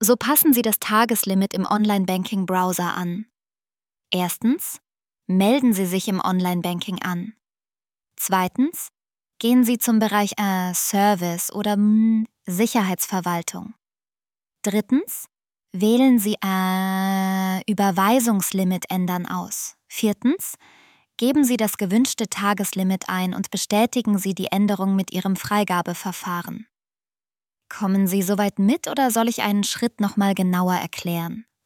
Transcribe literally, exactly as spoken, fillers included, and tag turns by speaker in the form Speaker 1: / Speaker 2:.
Speaker 1: So passen Sie das Tageslimit im Online-Banking-Browser an. Erstens, melden Sie sich im Online-Banking an. Zweitens, gehen Sie zum Bereich äh, Service oder mh, Sicherheitsverwaltung. Drittens, wählen Sie äh, Überweisungslimit ändern aus. Viertens, geben Sie das gewünschte Tageslimit ein und bestätigen Sie die Änderung mit Ihrem Freigabeverfahren. Kommen Sie soweit mit oder soll ich einen Schritt nochmal genauer erklären?